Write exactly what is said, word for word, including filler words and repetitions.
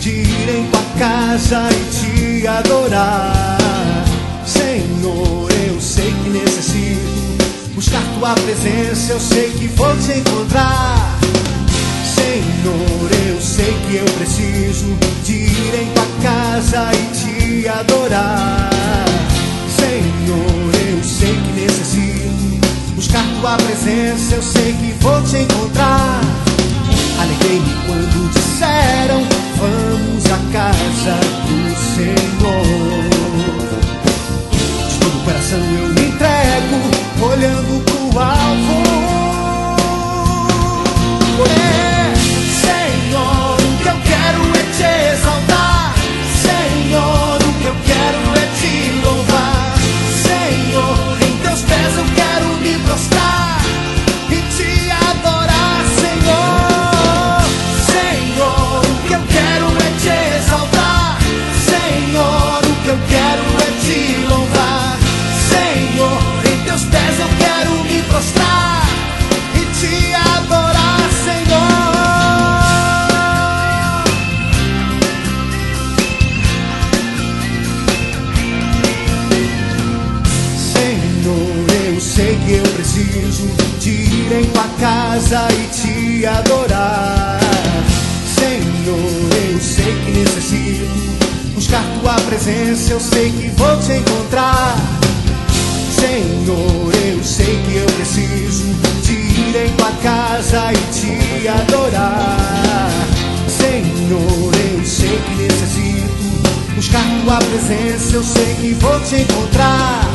de ir em tua casa e te adorar. Senhor, eu sei que necessito buscar tua presença, eu sei que vou te encontrar. Senhor, eu sei que eu preciso de ir em tua casa e te adorar. Senhor, eu sei que necessito buscar tua presença, eu sei que vou te encontrar. Alegrei-me quando disseram: vamos à casa do Senhor. De todo o coração eu me entrego, olhando pro alvo. É, Senhor, o que eu quero é te exaltar. Senhor, o que eu quero é te louvar. Senhor, em teus pés eu quero me prostrar e te adorar. Senhor, Senhor, o que eu quero é te exaltar. Senhor, o que eu quero é te louvar. Senhor, em teus pés eu quero me prostrar e te adorar. Senhor, Senhor, eu sei que eu preciso de ir em tua casa e te adorar. Senhor, eu sei que necessito buscar tua presença, eu sei que vou te encontrar. Senhor, eu sei que eu preciso de ir em tua casa e te adorar. Senhor, eu sei que necessito buscar tua presença, eu sei que vou te encontrar.